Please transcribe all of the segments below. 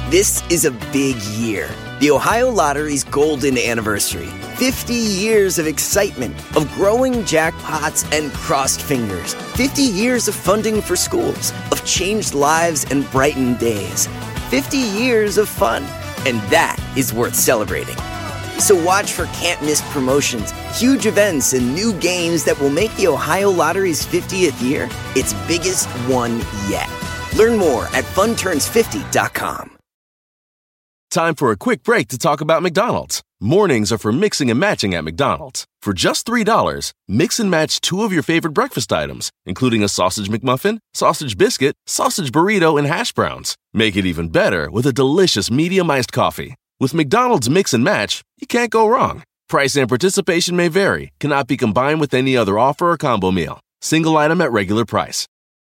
This is a big year. The Ohio Lottery's golden anniversary. 50 years of excitement, of growing jackpots and crossed fingers. 50 years of funding for schools, of changed lives and brightened days. 50 years of fun, and that is worth celebrating. So watch for can't-miss promotions, huge events, and new games that will make the Ohio Lottery's 50th year its biggest one yet. Learn more at funturns50.com. Time for a quick break to talk about McDonald's. Mornings are for mixing and matching at McDonald's. For just $3, mix and match 2 of your favorite breakfast items, including a sausage McMuffin, sausage biscuit, sausage burrito, and hash browns. Make it even better with a delicious medium iced coffee. With McDonald's Mix and Match, you can't go wrong. Price and participation may vary, cannot be combined with any other offer or combo meal. Single item at regular price.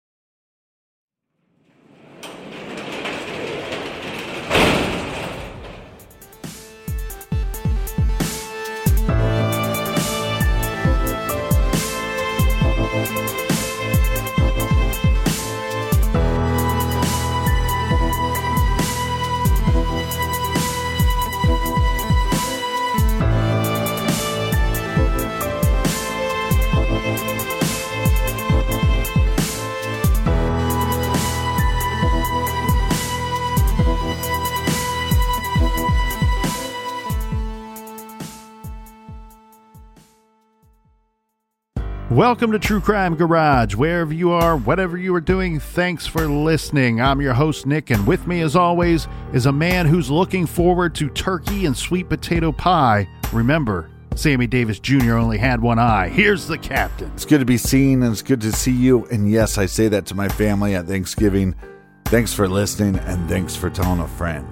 Welcome to True Crime Garage. Wherever you are, whatever you are doing, thanks for listening. I'm your host, Nick, and with me, as always, is a man who's looking forward to turkey and sweet potato pie. Remember, Sammy Davis Jr. only had one eye. Here's the captain. It's good to be seen, and it's good to see you. And yes, I say that to my family at Thanksgiving. Thanks for listening, and thanks for telling a friend.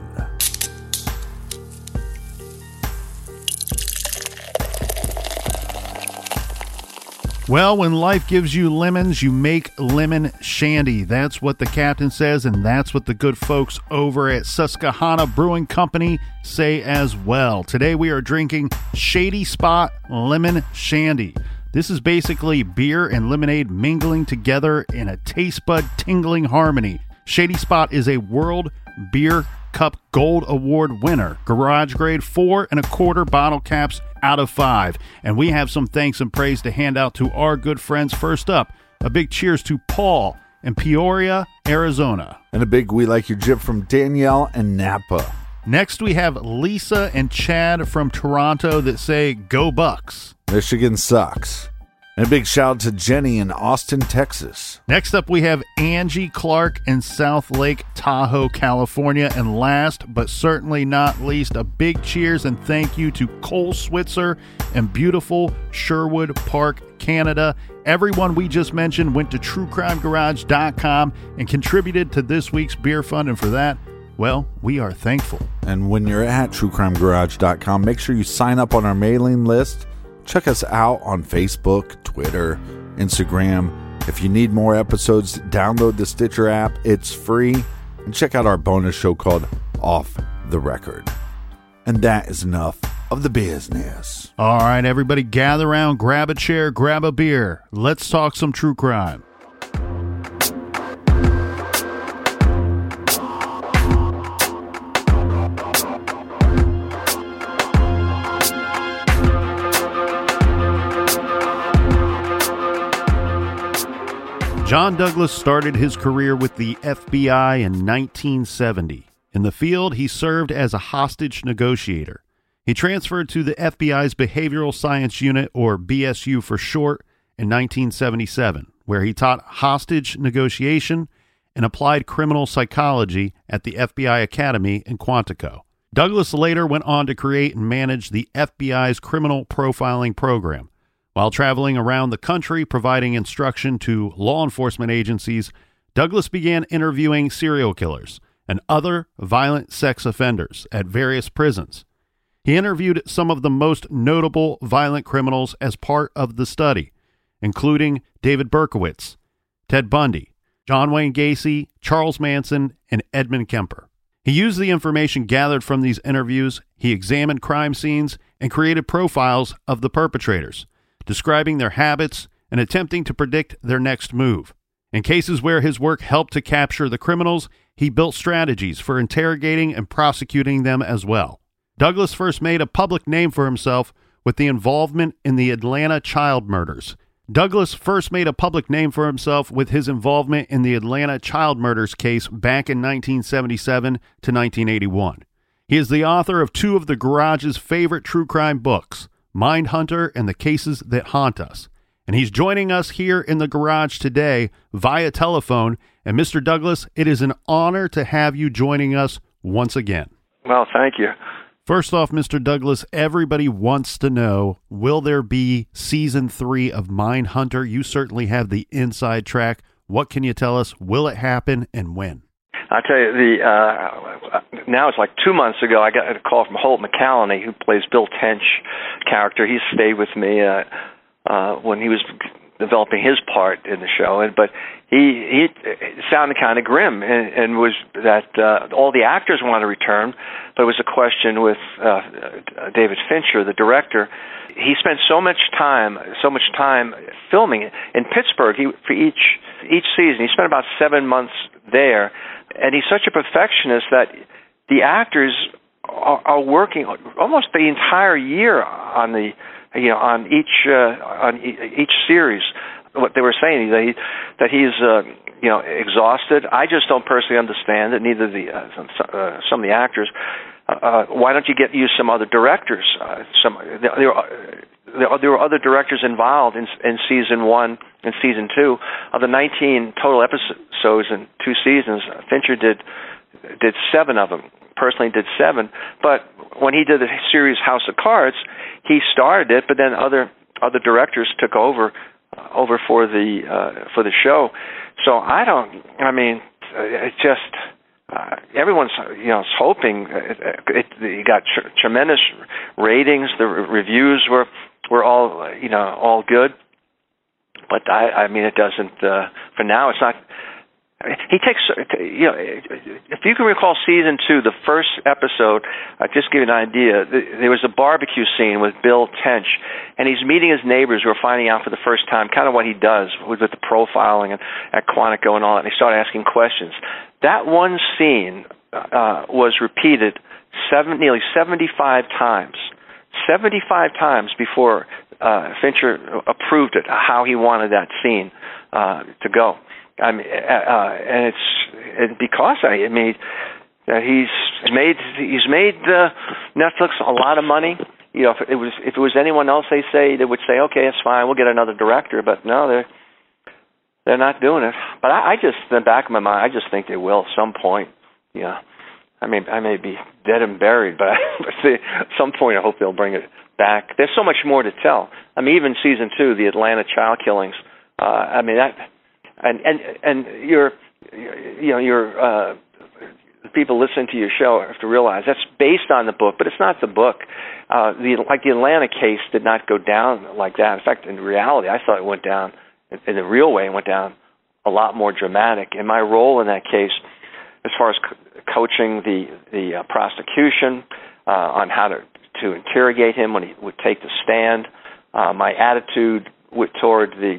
Well, when life gives you lemons, you make lemon shandy. That's what the captain says, and that's what the good folks over at Susquehanna Brewing Company say as well. Today we are drinking Shady Spot Lemon Shandy. This is basically beer and lemonade mingling together in a taste bud tingling harmony. Shady Spot is a World Beer Cup Gold Award winner. Garage grade 4 1/4 bottle caps out of 5. And we have some thanks and praise to hand out to our good friends. First up, a big cheers to Paul in Peoria, Arizona. And a big we like your jip from Danielle and Napa. Next, we have Lisa and Chad from Toronto that say, "Go Bucks." Michigan sucks. And a big shout out to Jenny in Austin, Texas. Next up, we have Angie Clark in South Lake Tahoe, California. And last, but certainly not least, a big cheers and thank you to Cole Switzer in beautiful Sherwood Park, Canada. Everyone we just mentioned went to truecrimegarage.com and contributed to this week's beer fund. And for that, well, we are thankful. And when you're at truecrimegarage.com, make sure you sign up on our mailing list. Check us out on Facebook, Twitter, Instagram. If you need more episodes, download the Stitcher app. It's free. And check out our bonus show called Off the Record. And that is enough of the business. All right, everybody, gather around, grab a chair, grab a beer. Let's talk some true crime. John Douglas started his career with the FBI in 1970. In the field, he served as a hostage negotiator. He transferred to the FBI's Behavioral Science Unit, or BSU for short, in 1977, where he taught hostage negotiation and applied criminal psychology at the FBI Academy in Quantico. Douglas later went on to create and manage the FBI's criminal profiling program. While traveling around the country providing instruction to law enforcement agencies, Douglas began interviewing serial killers and other violent sex offenders at various prisons. He interviewed some of the most notable violent criminals as part of the study, including David Berkowitz, Ted Bundy, John Wayne Gacy, Charles Manson, and Edmund Kemper. He used the information gathered from these interviews, he examined crime scenes, and created profiles of the perpetrators, describing their habits and attempting to predict their next move. In cases where his work helped to capture the criminals, he built strategies for interrogating and prosecuting them as well. Douglas first made a public name for himself with the involvement in the Atlanta child murders. Douglas first made a public name for himself with his involvement in the Atlanta child murders case back in 1977 to 1981. He is the author of two of the Garage's favorite true crime books, Mindhunter and The Cases That Haunt Us. And he's joining us here in the Garage today via telephone. And Mr. Douglas, it is an honor to have you joining us once again. Well, thank you. First off, Mr. Douglas, everybody wants to know, will there be season 3 of Mindhunter? You certainly have the inside track. What can you tell us? Will it happen and when? I'll tell you, now it's like 2 months ago, I got a call from Holt McCallany, who plays Bill Tench character. He stayed with me when he was developing his part in the show, but he sounded kind of grim, and was that all the actors want to return, but it was a question with David Fincher, the director. He spent so much time filming in Pittsburgh. For each season, he spent about 7 months there, and he's such a perfectionist that the actors are working almost the entire year on each series. What they were saying that he's exhausted. I just don't personally understand it. Neither some of the actors. Why don't you use some other directors? There were other directors involved in season 1 and season 2 of the 19 total episodes in 2 seasons. Fincher did 7 of them. Personally, did 7. But when he did the series House of Cards, he started it, but then other directors took over for the show. So it's just everyone's hoping. It got tremendous ratings. The reviews were all good, but it doesn't. For now, it's not. He takes, if you can recall season 2, the first episode, just give you an idea, there was a barbecue scene with Bill Tench, and he's meeting his neighbors who are finding out for the first time kind of what he does with the profiling and at Quantico and all that, and they start asking questions. That one scene was repeated nearly 75 times. 75 times before Fincher approved it, how he wanted that scene to go. And because he's made Netflix a lot of money. If it was anyone else, they would say, okay, it's fine, we'll get another director. But no, they're not doing it. But I just, in the back of my mind, I just think they will at some point. Yeah, I may be dead and buried, but at some point I hope they'll bring it back. There's so much more to tell. Even season 2, the Atlanta child killings. And your people listening to your show have to realize that's based on the book, but it's not the book. The Atlanta case did not go down like that. In fact, in reality, I thought it went down in the real way. It went down a lot more dramatic. And my role in that case, as far as coaching the prosecution on how to interrogate him when he would take the stand, my attitude toward the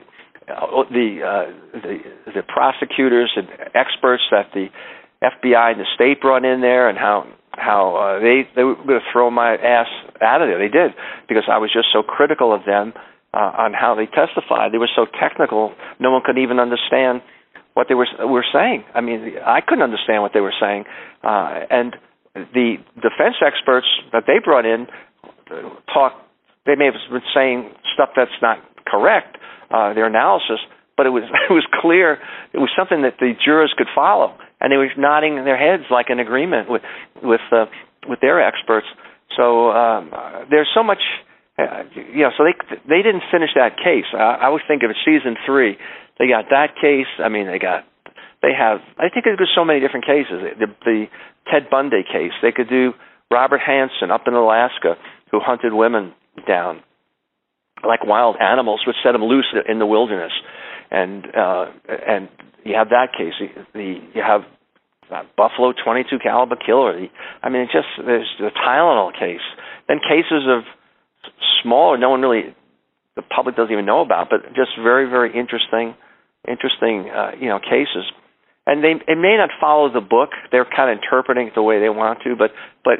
prosecutors and experts that the FBI and the state brought in there, and how they were going to throw my ass out of there. They did, because I was just so critical of them on how they testified. They were so technical, no one could even understand what they were saying. I couldn't understand what they were saying, and the defense experts that they brought in they may have been saying stuff that's not correct. Their analysis, but it was clear. It was something that the jurors could follow, and they were nodding their heads like in agreement with their experts. So there's so much, So they didn't finish that case. I would think of it season 3. They got that case. I think there's so many different cases. The Ted Bundy case. They could do Robert Hansen up in Alaska, who hunted women down like wild animals, would set them loose in the wilderness, and you have that case. You have Buffalo .22 caliber killer. There's the Tylenol case. Then cases of smaller, the public doesn't even know about, but just very, very interesting cases. And it may not follow the book. They're kind of interpreting it the way they want to, but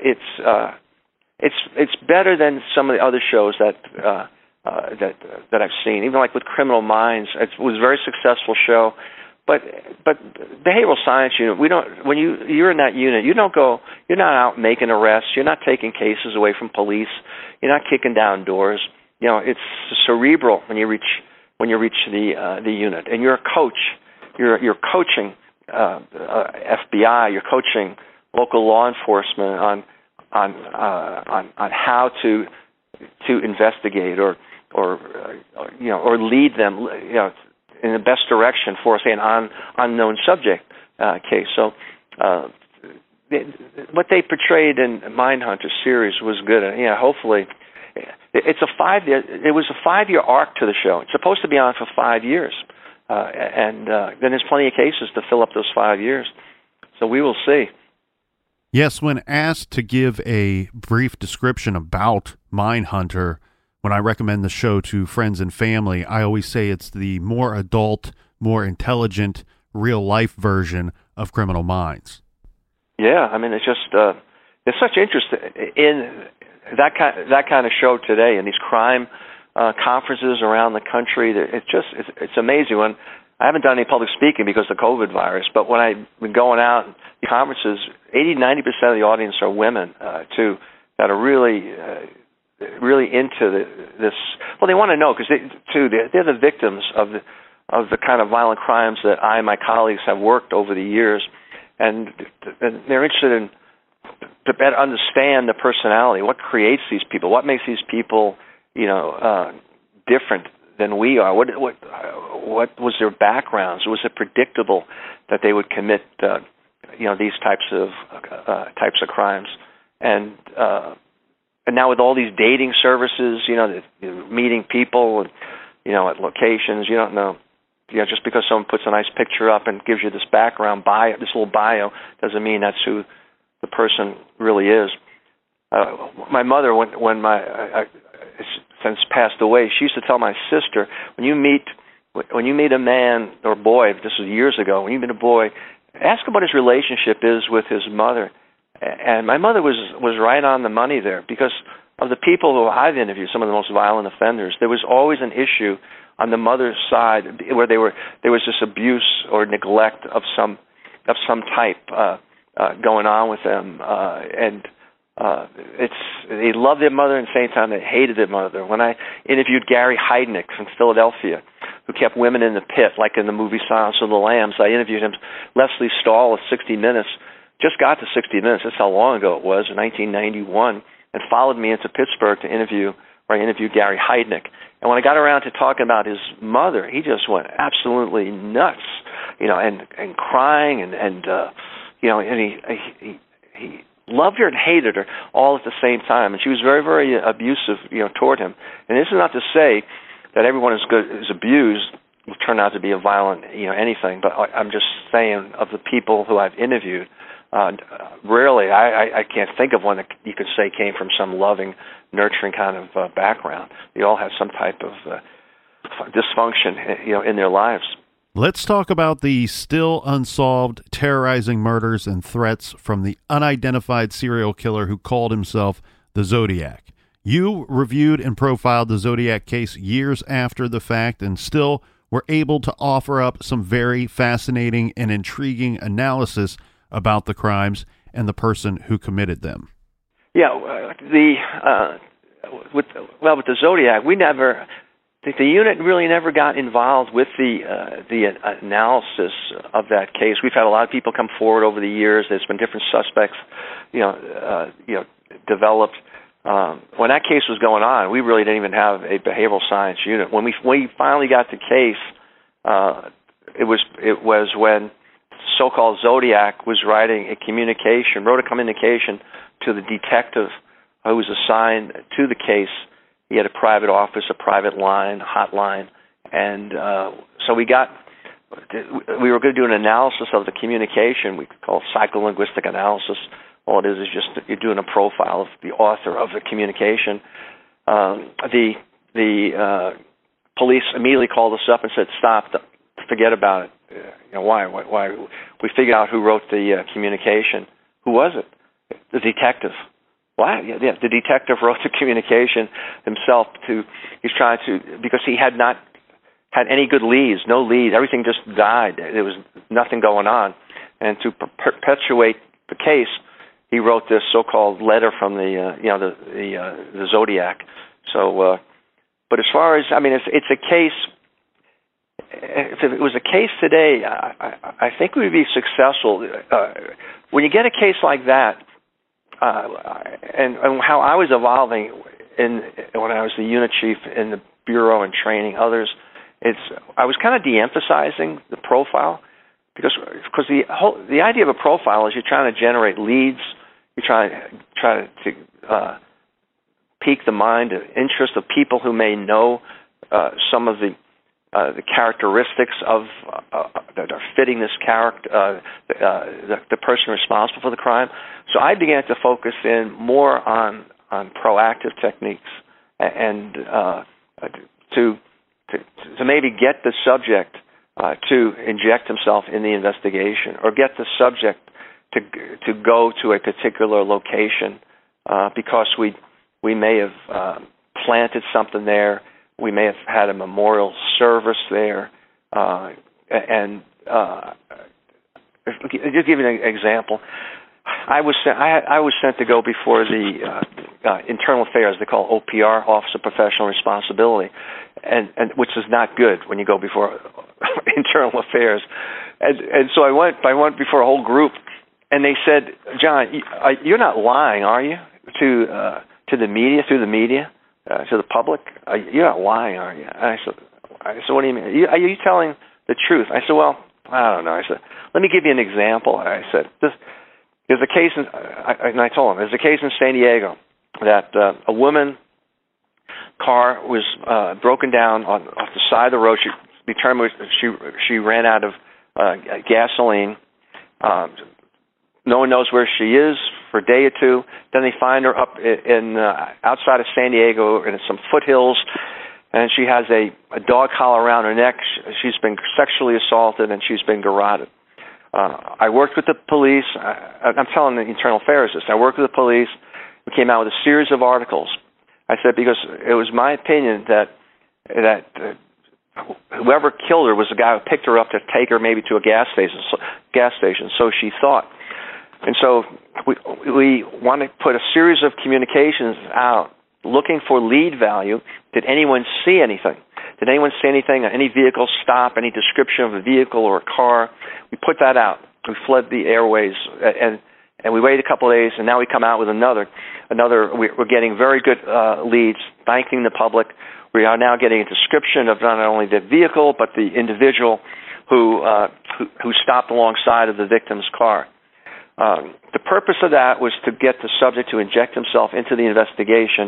it's better than some of the other shows that I've seen. Even like with Criminal Minds, it was a very successful show. But behavioral science unit, when you're in that unit, you're not out making arrests. You're not taking cases away from police. You're not kicking down doors. It's cerebral when you reach the unit, and you're a coach. You're coaching FBI. You're coaching local law enforcement on how to investigate or lead them in the best direction for, say, an unknown subject case. So what they portrayed in Mindhunter series was good. Hopefully, it was a 5-year arc to the show. It's supposed to be on for 5 years, and then there's plenty of cases to fill up those 5 years. So we will see. Yes, when asked to give a brief description about Mindhunter, when I recommend the show to friends and family, I always say it's the more adult, more intelligent, real-life version of Criminal Minds. Yeah, I mean, it's just there's such interest in that kind of show today, and these crime conferences around the country. It's amazing. When I haven't done any public speaking because of the COVID virus, but when I've been going out to conferences, 80-90% of the audience are women too, that are really into this. Well, they want to know because they're the victims of the kind of violent crimes that I and my colleagues have worked over the years, and they're interested in to better understand the personality, what creates these people, what makes these people, different than we are. What was their backgrounds? Was it predictable that they would commit, these types of crimes? And now with all these dating services, meeting people, at locations, you don't know. Just because someone puts a nice picture up and gives you this background bio, this little bio, doesn't mean that's who the person really is. My mother, when my since passed away, she used to tell my sister, when you meet a man or boy, this was years ago, when you meet a boy, ask him what his relationship is with his mother. And my mother was right on the money there, because of the people who I've interviewed, some of the most violent offenders, there was always an issue on the mother's side where there was this abuse or neglect of some type going on with them, and they loved their mother, and at the same time they hated their mother. When I interviewed Gary Heidnik from Philadelphia, who kept women in the pit, like in the movie Silence of the Lambs, I interviewed him. Leslie Stahl of 60 Minutes just got to 60 Minutes. That's how long ago it was, in 1991, and followed me into Pittsburgh to interview Gary Heidnik. And when I got around to talking about his mother, he just went absolutely nuts, and crying, and he loved her and hated her all at the same time, and she was very, very abusive, toward him. And this is not to say that everyone is abused will turn out to be a violent, anything. But I'm just saying, of the people who I've interviewed, rarely, I can't think of one that you could say came from some loving, nurturing kind of background. They all have some type of dysfunction, in their lives. Let's talk about the still unsolved, terrorizing murders and threats from the unidentified serial killer who called himself the Zodiac. You reviewed and profiled the Zodiac case years after the fact and still were able to offer up some very fascinating and intriguing analysis about the crimes and the person who committed them. Yeah, with the Zodiac, the unit really never got involved with the analysis of that case. We've had a lot of people come forward over the years. There's been different suspects, developed. When that case was going on, we really didn't even have a behavioral science unit. When we finally got the case, it was when so-called Zodiac was wrote a communication to the detective who was assigned to the case. He had a private office, a private line, hotline, and so we were going to do an analysis of the communication. We call it psycholinguistic analysis. All it is just you're doing a profile of the author of the communication. The police immediately called us up and said, "Stop forget about it. Why? We figured out who wrote the communication. Who was it? The detective. Why? Yeah, the detective wrote the communication himself. He's trying to, because he had not had any good leads, no leads. Everything just died. There was nothing going on. And to perpetuate the case, he wrote this so-called letter from the Zodiac. So, but as far as, it's a case. If it was a case today, I think we would be successful. When you get a case like that, and how I was evolving when I was the unit chief in the bureau and training others, I was kind of de-emphasizing the profile because the idea of a profile is you're trying to generate leads, you're trying to pique the mind and interest of people who may know some of the characteristics of that are fitting this character, the person responsible for the crime. So I began to focus in more on proactive techniques and to maybe get the subject to inject himself in the investigation, or get the subject to go to a particular location because we may have planted something there. We may have had a memorial service there, and just give you an example. I was sent to go before the Internal Affairs. They call OPR, Office of Professional Responsibility, and which is not good when you go before Internal Affairs. And so I went before a whole group, and they said, "John, you're not lying, are you, to the media, through the media?" To the public, you're not lying, are you? I said, what do you mean? Are you telling the truth? I said, well, I don't know. I said, let me give you an example. I said, there's a case, and I told him, there's a case in San Diego that a woman car was broken down off the side of the road. She determined she ran out of gasoline. No one knows where she is for a day or two. Then they find her up in outside of San Diego in some foothills, and she has a dog collar around her neck. She's been sexually assaulted, and she's been garroted. I worked with the police. I'm telling the Internal Affairs this. I worked with the police. We came out with a series of articles. I said, because it was my opinion that whoever killed her was the guy who picked her up to take her maybe to a gas station. So she thought. And so we want to put a series of communications out looking for lead value. Did anyone see anything? Did anyone see anything? Any vehicle stop? Any description of a vehicle or a car? We put that out. We flood the airways, and we waited a couple of days, and now we come out with another. We're getting very good leads, thanking the public. We are now getting a description of not only the vehicle but the individual who stopped alongside of the victim's car. The purpose of that was to get the subject to inject himself into the investigation,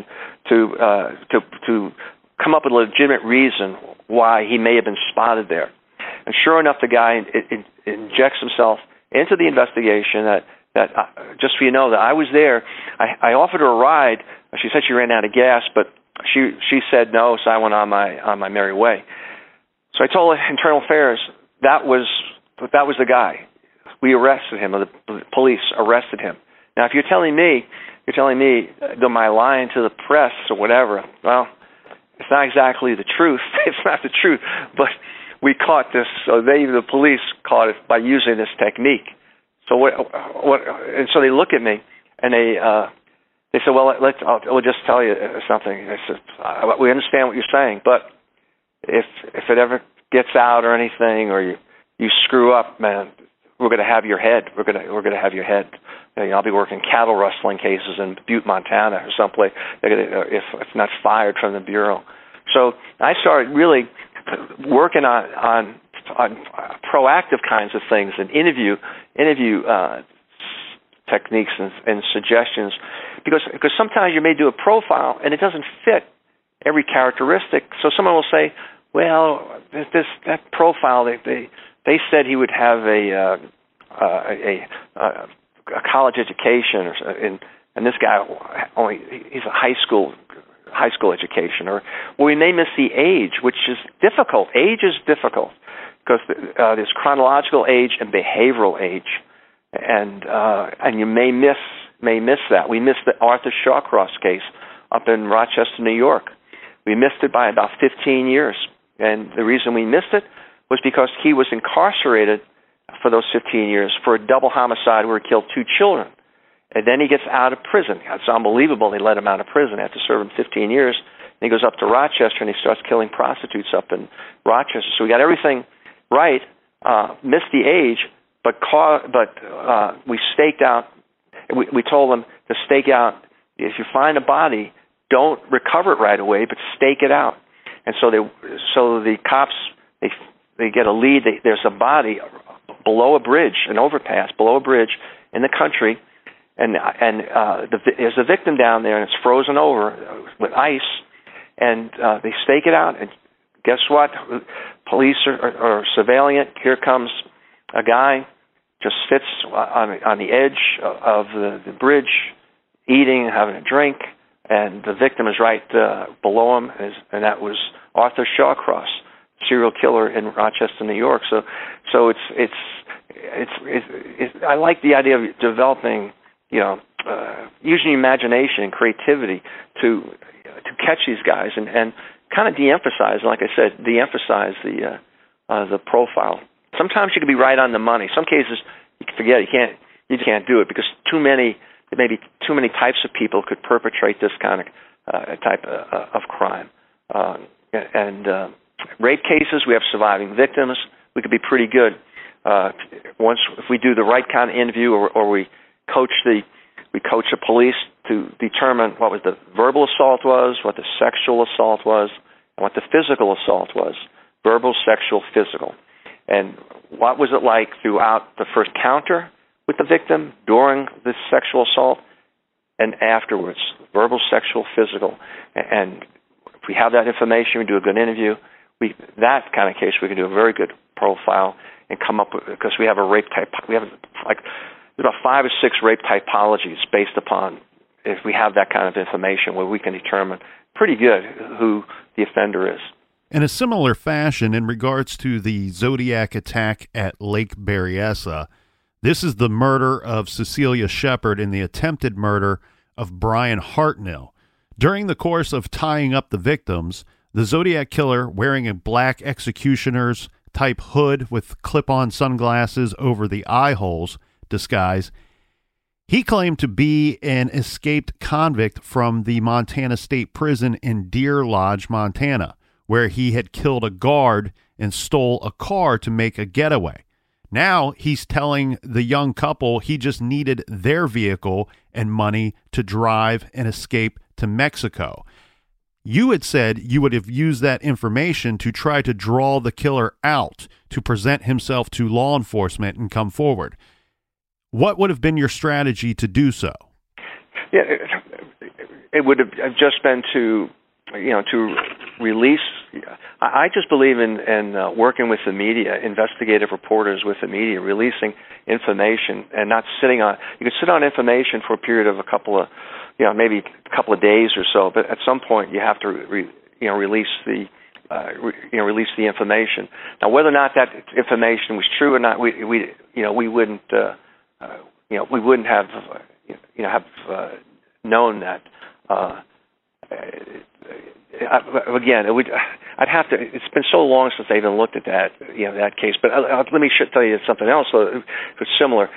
to come up with a legitimate reason why he may have been spotted there. And sure enough, the guy injects himself into the investigation. That just so you know, that I was there. I offered her a ride. She said she ran out of gas, but she said no, so I went on my merry way. So I told Internal Affairs that was the guy. We arrested him, or the police arrested him. Now, if you're telling me, am I lying to the press or whatever? Well, it's not exactly the truth. It's not the truth, but we caught this. So the police caught it by using this technique. So and so they look at me and they said, well, we'll just tell you something. I said, we understand what you're saying, but if it ever gets out or anything, or you screw up, man, we're going to have your head. We're going to have your head. I'll be working cattle rustling cases in Butte, Montana, or someplace. If not fired from the bureau. So I started really working on proactive kinds of things and interview techniques and suggestions, because sometimes you may do a profile and it doesn't fit every characteristic. So someone will say, well, that profile they said he would have a college education, and this guy he's a high school education, or we may miss the age, which is difficult. Age is difficult. because there's chronological age and behavioral age, and you may miss that. We missed the Arthur Shawcross case up in Rochester, New York. We missed it by about 15 years, and the reason we missed it was because he was incarcerated for those 15 years for a double homicide where he killed 2 children. And then he gets out of prison. It's unbelievable they let him out of prison after serving 15 years. And he goes up to Rochester and he starts killing prostitutes up in Rochester. So we got everything right, missed the age, but we staked out. We told them to stake out. If you find a body, don't recover it right away, but stake it out. And so the cops they get a lead. There's a body below a bridge, an overpass below a bridge in the country, and there's a victim down there, and it's frozen over with ice. And they stake it out, and guess what? Police are surveilling it. Here comes a guy, just sits on the edge of the bridge, eating, having a drink, and the victim is right below him, and that was Arthur Shawcross, serial killer in Rochester, New York. So it's I like the idea of developing, using imagination and creativity to catch these guys and kind of de-emphasize, like I said, de-emphasize the profile. Sometimes you can be right on the money. Some cases you can forget you can't do it because maybe too many types of people could perpetrate this kind of type of crime. And rape cases, we have surviving victims. We could be pretty good if we do the right kind of interview, or we coach the police to determine what was the verbal assault was, what the sexual assault was, and what the physical assault was. Verbal, sexual, physical. And what was it like throughout the first encounter with the victim, during the sexual assault, and afterwards? Verbal, sexual, physical. And if we have that information, we do a good interview, that kind of case, we can do a very good profile and come up with, because we have a rape type, there's about 5 or 6 rape typologies based upon, if we have that kind of information, where we can determine pretty good who the offender is. In a similar fashion, in regards to the Zodiac attack at Lake Berryessa, this is the murder of Cecilia Shepard and the attempted murder of Brian Hartnell. During the course of tying up the victims, the Zodiac killer, wearing a black executioner's type hood with clip-on sunglasses over the eye holes disguise, he claimed to be an escaped convict from the Montana State Prison in Deer Lodge, Montana, where he had killed a guard and stole a car to make a getaway. Now he's telling the young couple he just needed their vehicle and money to drive and escape to Mexico. You had said you would have used that information to try to draw the killer out, to present himself to law enforcement and come forward. What would have been your strategy to do so? Yeah, it would have just been to release. I just believe in working with the media, investigative reporters with the media, releasing information and not sitting on. You can sit on information for a period of maybe a couple of days or so, but at some point you have to release the information. Now, whether or not that information was true or not, we wouldn't have known that. Again, I'd have to. It's been so long since I even looked at that case. But let me tell you something else. It's similar.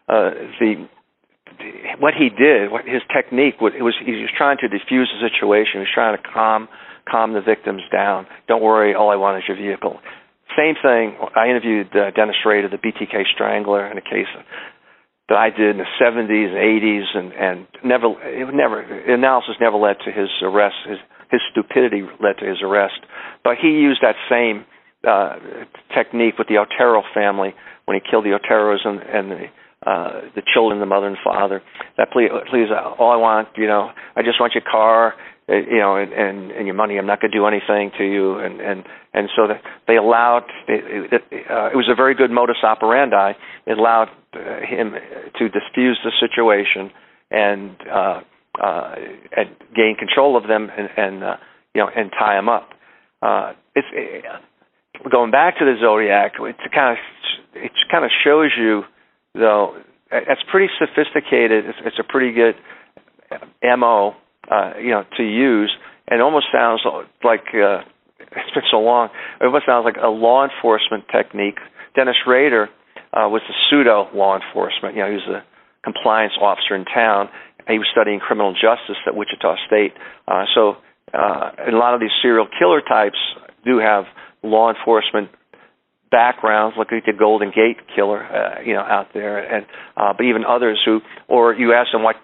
What he did, his technique, he was trying to diffuse the situation. He was trying to calm the victims down. Don't worry, all I want is your vehicle. Same thing. I interviewed Dennis Rader, the BTK Strangler, in a case that I did in the 70s and 80s, and analysis never led to his arrest. His stupidity led to his arrest. But he used that same technique with the Otero family when he killed the Oteros and the children, the mother and father. That please, all I want, I just want your car, and your money. I'm not going to do anything to you. And so they allowed. It was a very good modus operandi. It allowed him to diffuse the situation and gain control of them and tie them up. going back to the Zodiac, it kind of shows you, though, it's pretty sophisticated. It's a pretty good MO, to use, and it almost sounds like it's been so long. It almost sounds like a law enforcement technique. Dennis Rader was the pseudo law enforcement. He was a compliance officer in town. He was studying criminal justice at Wichita State. So a lot of these serial killer types do have law enforcement backgrounds. Look at the Golden Gate Killer, out there, and but even others who, or you ask them what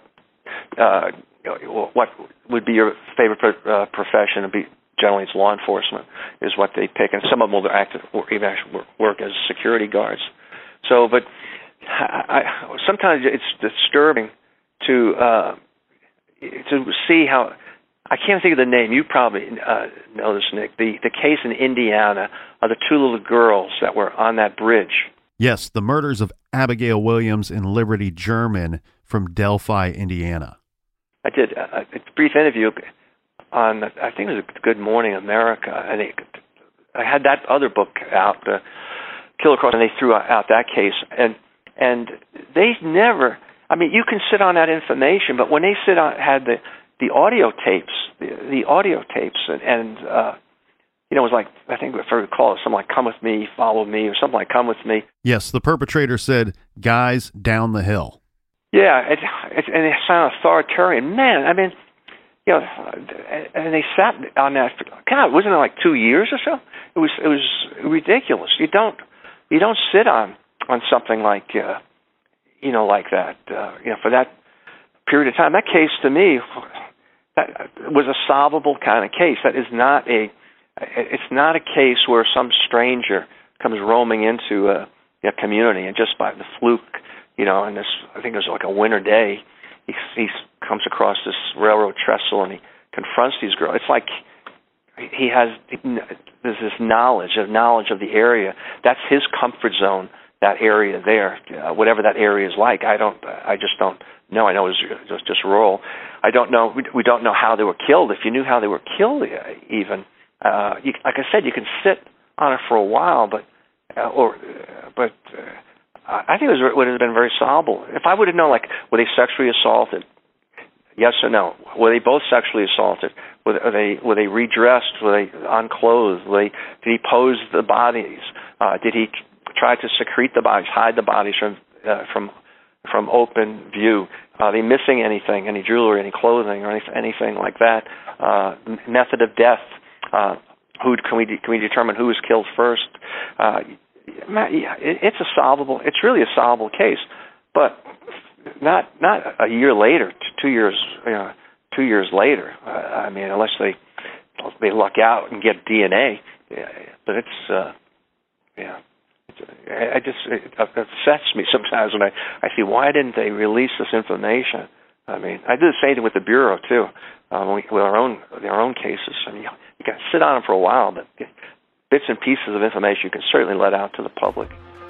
would be your favorite profession, and generally it's law enforcement is what they pick, and some of them will even actually work as security guards. So, but sometimes it's disturbing to see how. I can't think of the name. You probably know this, Nick. The case in Indiana of the two little girls that were on that bridge. Yes, the murders of Abigail Williams and Liberty German from Delphi, Indiana. I did a brief interview on, I think it was Good Morning America, and I had that other book out, Killer Cross, and they threw out that case. And they never, you can sit on that information, but when they had the audio tapes, the audio tapes, and it was like, I think if I recall, something like "Come with me, follow me," or something like "Come with me." Yes, the perpetrator said, "Guys, down the hill." Yeah, and they sound authoritarian. Man, and they sat on that. God, wasn't it like 2 years or so? It was ridiculous. You don't sit on something like like that. For that period of time. That case to me, that was a solvable kind of case. That is not it's not a case where some stranger comes roaming into a community and just by the fluke, and this, I think it was like a winter day, he comes across this railroad trestle and he confronts these girls. It's like there's this knowledge of the area. That's his comfort zone, that area there, whatever that area is like. I just don't know. I know it was just rural. I don't know. We don't know how they were killed. If you knew how they were killed, even like I said, you can sit on it for a while, but I think it would have been very solvable. If I would have known, like, were they sexually assaulted? Yes or no? Were they both sexually assaulted? Were they redressed? Were they unclothed? Did he pose the bodies? Did he try to secrete the bodies, hide the bodies from open view? Are they missing anything? Any jewelry, any clothing, or anything like that? Method of death. Can we determine who was killed first? It's really a solvable case, but not a year later, 2 years, 2 years later. Unless they luck out and get DNA. But it upsets me sometimes when I see, why didn't they release this information? I do the same thing with the Bureau too, with their own cases. You can sit on them for a while, but bits and pieces of information you can certainly let out to the public.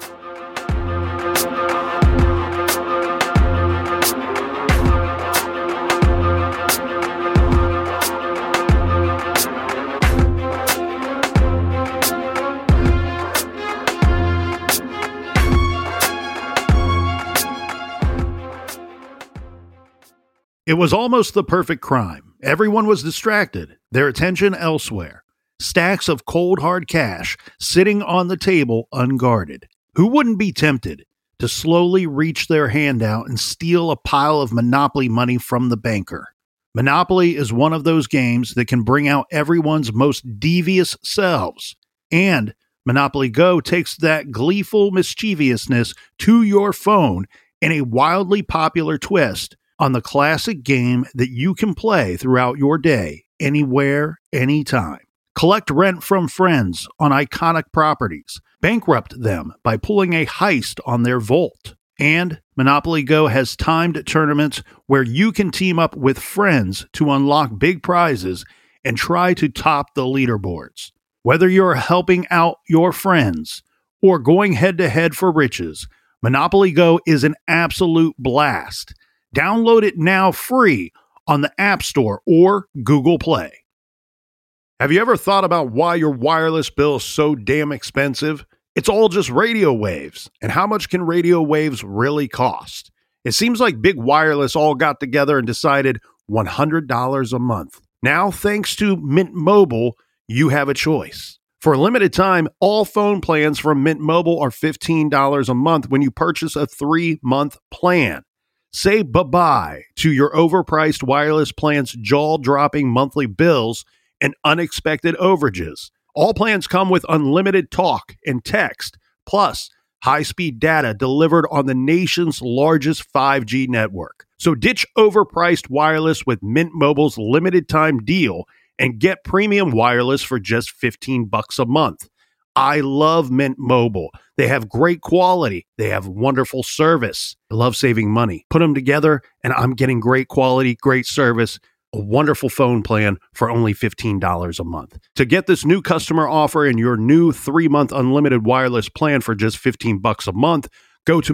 It was almost the perfect crime. Everyone was distracted, their attention elsewhere. Stacks of cold hard cash sitting on the table unguarded. Who wouldn't be tempted to slowly reach their hand out and steal a pile of Monopoly money from the banker? Monopoly is one of those games that can bring out everyone's most devious selves. And Monopoly Go takes that gleeful mischievousness to your phone in a wildly popular twist on the classic game that you can play throughout your day, anywhere, anytime. Collect rent from friends on iconic properties. Bankrupt them by pulling a heist on their vault. And Monopoly Go has timed tournaments where you can team up with friends to unlock big prizes and try to top the leaderboards. Whether you're helping out your friends or going head-to-head for riches, Monopoly Go is an absolute blast. Download it now free on the App Store or Google Play. Have you ever thought about why your wireless bill is so damn expensive? It's all just radio waves. And how much can radio waves really cost? It seems like Big Wireless all got together and decided $100 a month. Now, thanks to Mint Mobile, you have a choice. For a limited time, all phone plans from Mint Mobile are $15 a month when you purchase a 3-month plan. Say bye-bye to your overpriced wireless plan's jaw-dropping monthly bills and unexpected overages. All plans come with unlimited talk and text, plus high-speed data delivered on the nation's largest 5G network. So ditch overpriced wireless with Mint Mobile's limited-time deal and get premium wireless for just $15 a month. I love Mint Mobile. They have great quality. They have wonderful service. I love saving money. Put them together, and I'm getting great quality, great service, a wonderful phone plan for only $15 a month. To get this new customer offer and your new 3-month unlimited wireless plan for just $15 a month, go to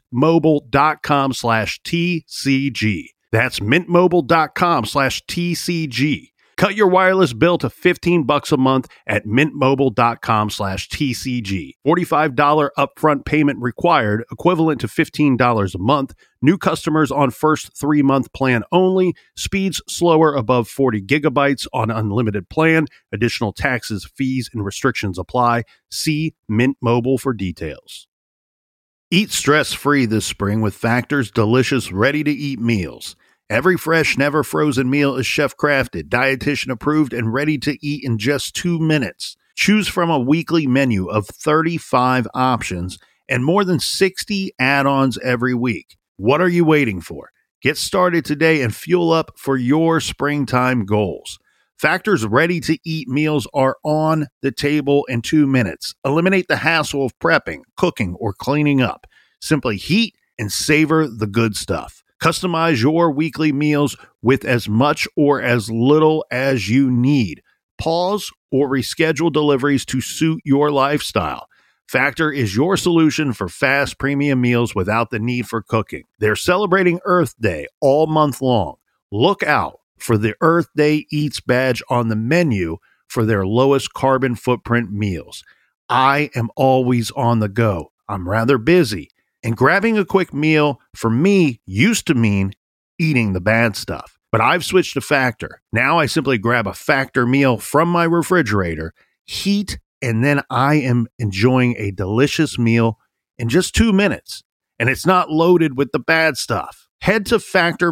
mintmobile.com/TCG. That's mintmobile.com/TCG. Cut your wireless bill to $15 a month at mintmobile.com/TCG. $45 upfront payment required, equivalent to $15 a month. New customers on first 3-month plan only. Speeds slower above 40 gigabytes on unlimited plan. Additional taxes, fees, and restrictions apply. See Mint Mobile for details. Eat stress-free this spring with Factor's delicious, ready-to-eat meals. Every fresh, never frozen meal is chef-crafted, dietitian approved, and ready to eat in just 2 minutes. Choose from a weekly menu of 35 options and more than 60 add-ons every week. What are you waiting for? Get started today and fuel up for your springtime goals. Factor's ready-to-eat meals are on the table in 2 minutes. Eliminate the hassle of prepping, cooking, or cleaning up. Simply heat and savor the good stuff. Customize your weekly meals with as much or as little as you need. Pause or reschedule deliveries to suit your lifestyle. Factor is your solution for fast premium meals without the need for cooking. They're celebrating Earth Day all month long. Look out for the Earth Day Eats badge on the menu for their lowest carbon footprint meals. I am always on the go. I'm rather busy. And grabbing a quick meal, for me, used to mean eating the bad stuff. But I've switched to Factor. Now I simply grab a Factor meal from my refrigerator, heat, and then I am enjoying a delicious meal in just 2 minutes. And it's not loaded with the bad stuff. Head to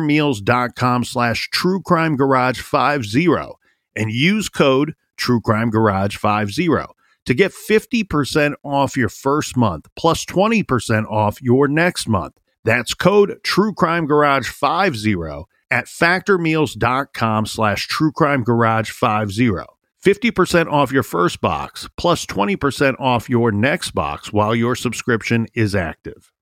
factormeals.com/TrueCrimeGarage50 and use code TrueCrimeGarage50. to get 50% off your first month, plus 20% off your next month. That's code TrueCrimeGarage50 at factormeals.com/TrueCrimeGarage50. 50% off your first box, plus 20% off your next box while your subscription is active.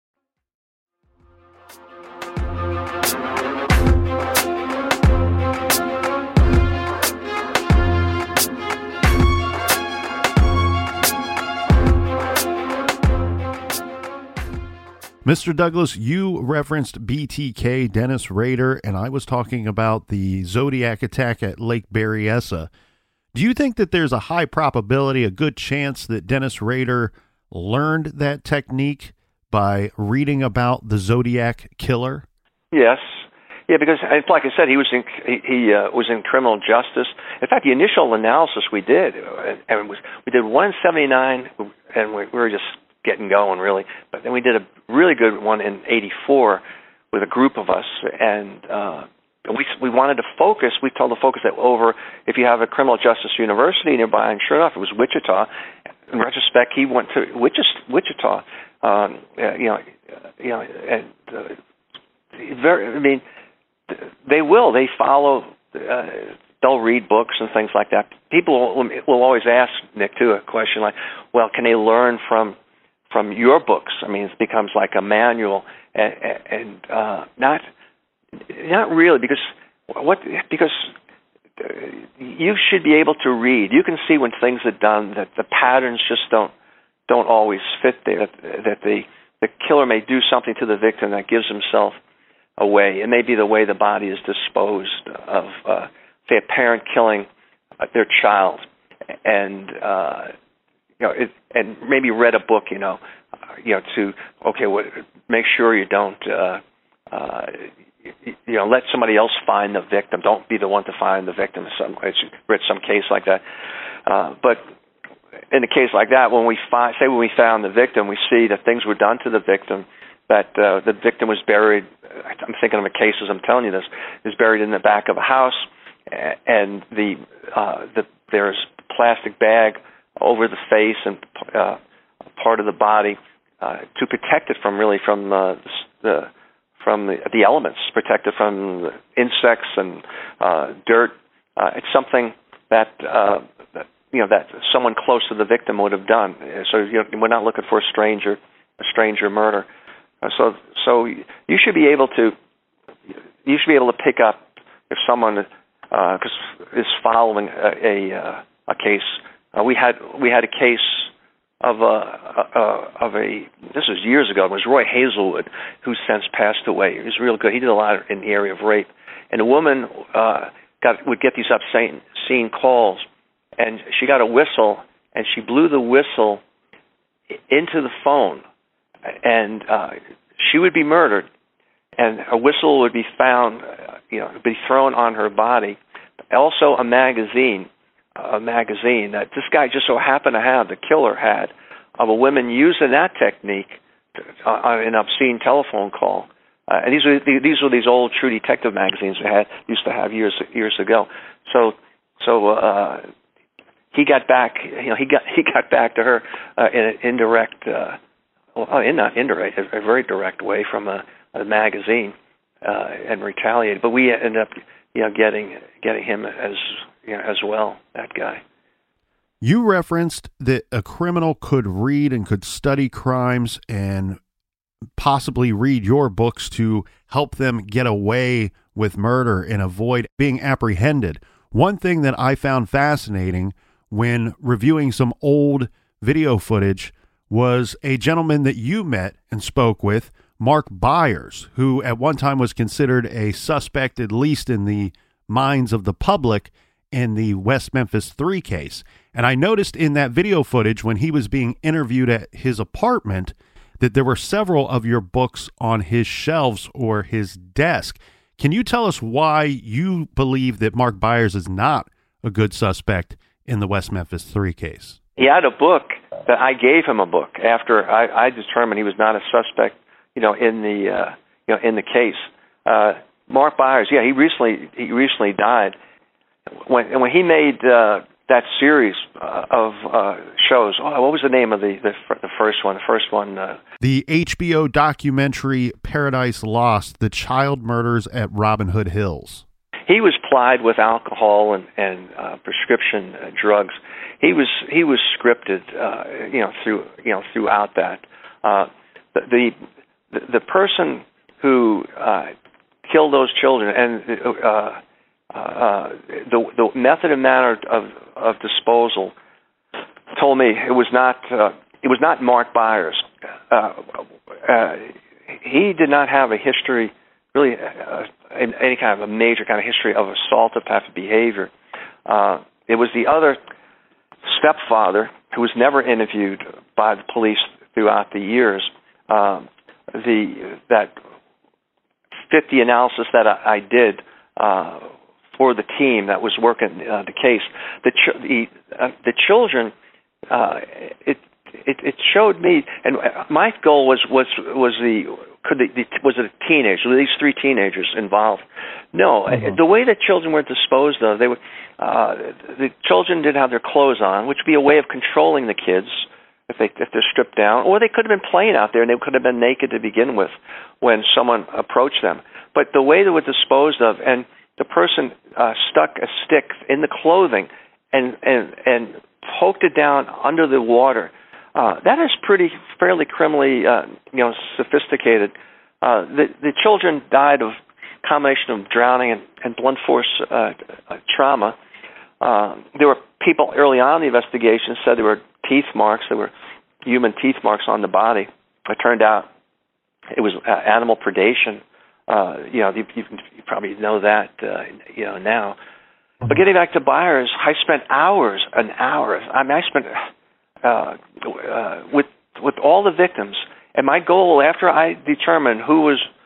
Mr. Douglas, you referenced BTK, Dennis Rader, and I was talking about the Zodiac attack at Lake Berryessa. Do you think that there's a high probability, a good chance that Dennis Rader learned that technique by reading about the Zodiac killer? Yes. Yeah, because like I said, he was in criminal justice. In fact, the initial analysis we did, and we did 179, and we were just getting going, really. But then we did a really good one in '84 with a group of us, and we wanted to focus. We told the focus that over if you have a criminal justice university nearby, and sure enough, it was Wichita. In retrospect, he went to Wichita. They follow. They'll read books and things like that. People will always ask Nick too a question like, "Well, can they learn from your books?" I mean, it becomes like a manual, and not really, because you should be able to read. You can see when things are done that the patterns just don't always fit there. That the killer may do something to the victim that gives himself away. It may be the way the body is disposed of. Say a parent killing their child, and and maybe read a book, to make sure you don't let somebody else find the victim. Don't be the one to find the victim. Read some case like that, but in a case like that, when we found the victim, we see that things were done to the victim, that the victim was buried. I'm thinking of a case as I'm telling you this. Is buried in the back of a house, and there's a plastic bag over the face and part of the body to protect it from the elements, protect it from insects and dirt. It's something that that someone close to the victim would have done. So we're not looking for a stranger murder. So you should be able to pick up if someone is following a case. We had a case of a this was years ago. It was Roy Hazelwood, who since passed away. He was real good. He did a lot in the area of rape. And a woman would get these obscene calls, and she got a whistle, and she blew the whistle into the phone, and she would be murdered, and a whistle would be found, be thrown on her body. Also, a magazine that this guy just so happened to have, the killer had, of a woman using that technique on an obscene telephone call. And these were these old True Detective magazines we used to have years ago. So he got back. He got back to her in an indirect, not indirect, a very direct way from a magazine, and retaliated. But we ended up, getting him as well. That guy. You referenced that a criminal could read and could study crimes and possibly read your books to help them get away with murder and avoid being apprehended. One thing that I found fascinating when reviewing some old video footage was a gentleman that you met and spoke with, Mark Byers, who at one time was considered a suspect, at least in the minds of the public, in the West Memphis 3 case. And I noticed in that video footage when he was being interviewed at his apartment that there were several of your books on his shelves or his desk. Can you tell us why you believe that Mark Byers is not a good suspect in the West Memphis 3 case? He had a book that I gave him a book after I determined he was not a suspect, in the case. Mark Byers, he recently died. When he made that series of shows, what was the name of the first one? The first one. The HBO documentary Paradise Lost: The Child Murders at Robin Hood Hills. He was plied with alcohol and prescription drugs. He was scripted, throughout that. The person who killed those children and the method and manner of disposal told me it was not Mark Byers. He did not have a history, really, any kind of a major kind of history of assaultive type of behavior. It was the other stepfather who was never interviewed by the police throughout the years. That 50 analysis that I did for the team that was working the case, the children, it showed me, and my goal was it a teenager? Were these 3 teenagers involved? No, the way that children were disposed of, the children didn't have their clothes on, which would be a way of controlling the kids if they're stripped down, or they could have been playing out there and they could have been naked to begin with when someone approached them. But the way they were disposed of, and the person stuck a stick in the clothing and poked it down under the water. That is fairly criminally, sophisticated. The children died of a combination of drowning and blunt force trauma. There were people early on in the investigation said there were teeth marks. There were human teeth marks on the body. It turned out it was animal predation. You probably know that, now. But getting back to Byers, I spent hours and hours. I mean, I spent with all the victims, and my goal after I determined who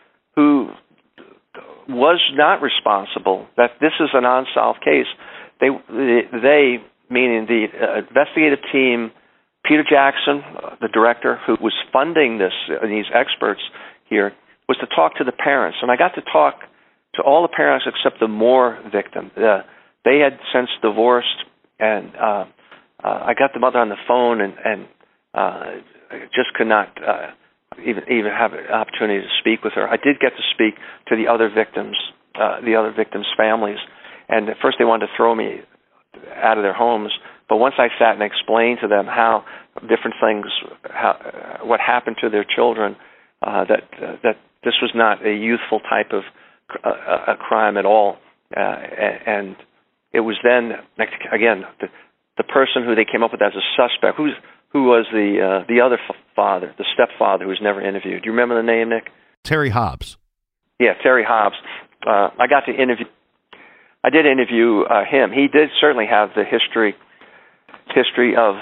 was not responsible, that this is an unsolved case. They meaning the investigative team, Peter Jackson, the director who was funding these experts here, was to talk to the parents, and I got to talk to all the parents except the Moore victim. They had since divorced, and I got the mother on the phone, and just could not even have an opportunity to speak with her. I did get to speak to the other victims' families, and at first they wanted to throw me out of their homes. But once I sat and explained to them how different things, what happened to their children, that this was not a youthful type of a crime at all, and it was then again the person who they came up with as a suspect, who was the other father, the stepfather, who was never interviewed. Do you remember the name, Nick? Terry Hobbs. Yeah, Terry Hobbs. I got to interview. I did interview him. He did certainly have the history of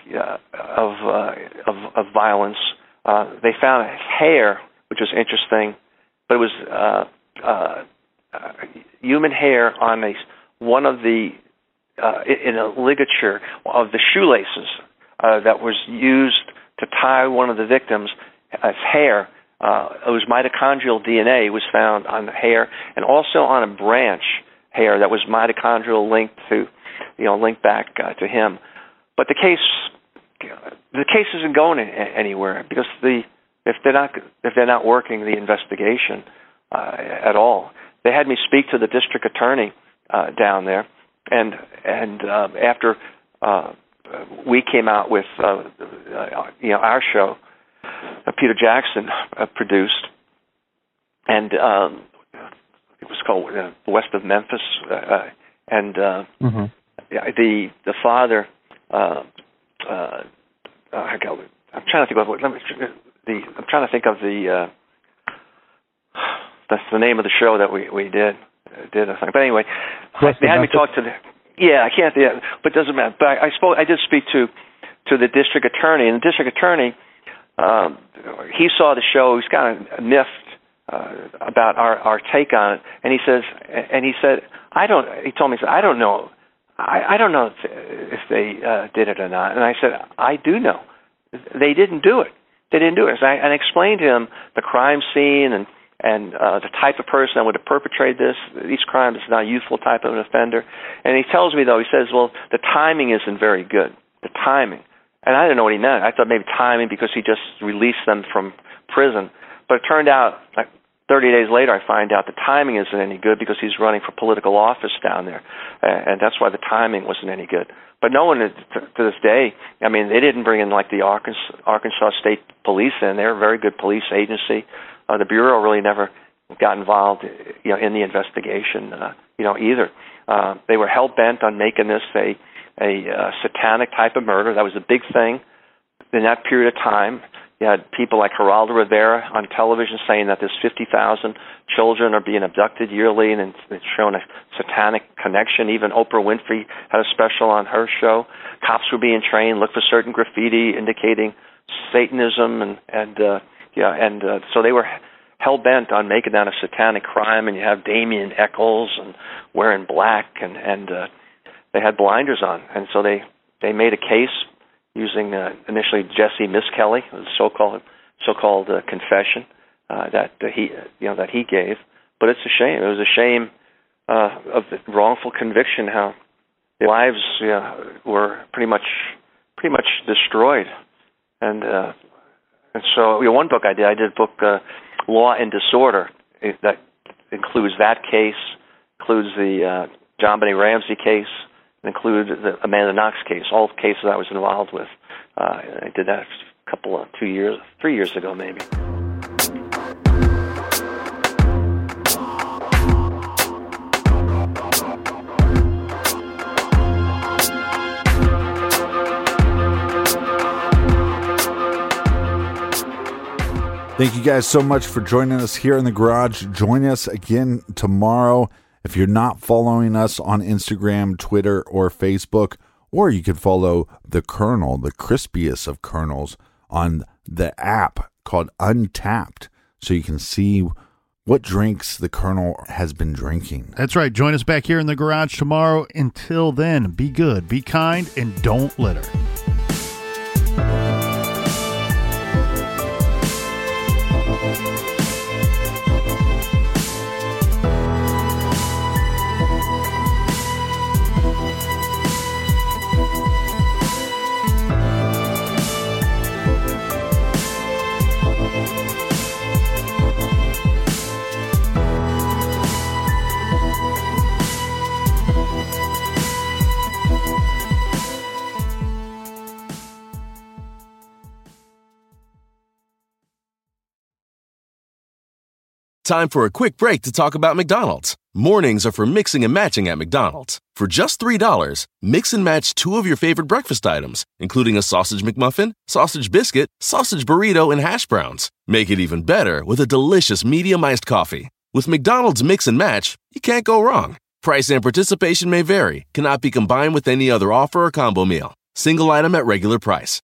violence. They found his hair, which was interesting, but it was human hair on one of the in a ligature of the shoelaces that was used to tie one of the victims' hair. It was mitochondrial DNA was found on the hair, and also on a branch hair that was mitochondrial linked back to him. But the case isn't going anywhere because if they're not working the investigation at all. They had me speak to the district attorney down there, and after we came out with our show, Peter Jackson produced, and it was called West of Memphis, and the father. I'm trying to think of that's the name of the show that we did. I think. But anyway, they had me talk to the. Yeah, I can't. Yeah, but it doesn't matter. But I did speak to the district attorney, and the district attorney, he saw the show. He was kind of miffed about our take on it, and he said, I don't. He told me, he said, I don't know. I don't know if they did it or not. And I said, I do know. They didn't do it. They didn't do it. And I explained to him the crime scene and the type of person that would have perpetrated these crimes. Is not a youthful type of an offender. And he tells me, though, he says, well, the timing isn't very good. The timing. And I didn't know what he meant. I thought maybe timing because he just released them from prison. But it turned out, like 30 days later, I find out the timing isn't any good because he's running for political office down there. And that's why the timing wasn't any good. But no one, to this day, I mean, they didn't bring in like the Arkansas State Police in. They're a very good police agency. The Bureau really never got involved, in the investigation, either. They were hell-bent on making this a satanic type of murder. That was a big thing in that period of time. You had people like Geraldo Rivera on television saying that there's 50,000 children are being abducted yearly, and it's shown a satanic connection. Even Oprah Winfrey had a special on her show. Cops were being trained, look for certain graffiti indicating Satanism, so they were hell-bent on making that a satanic crime. And you have Damien Echols and wearing black, and they had blinders on, and so they made a case using initially Jesse Miskelly, the so-called confession that he gave. But it's a shame. It was a shame of the wrongful conviction, how their lives were pretty much destroyed. And so one book I did a book, Law and Disorder, that includes that case, includes the John Benet Ramsey case, include the Amanda Knox case, all cases I was involved with. I did that 3 years ago maybe. Thank you guys so much for joining us here in the garage. Join us again tomorrow If you're not following us on Instagram, Twitter, or Facebook, or you can follow the Colonel, the crispiest of Colonels, on the app called Untapped, so you can see what drinks the Colonel has been drinking. That's right. Join us back here in the garage tomorrow. Until then, be good, be kind, and don't litter. Time for a quick break to talk about McDonald's. Mornings are for mixing and matching at McDonald's. For just $3, mix and match 2 of your favorite breakfast items, including a sausage McMuffin, sausage biscuit, sausage burrito, and hash browns. Make it even better with a delicious medium iced coffee. With McDonald's Mix and Match, you can't go wrong. Price and participation may vary, cannot be combined with any other offer or combo meal. Single item at regular price.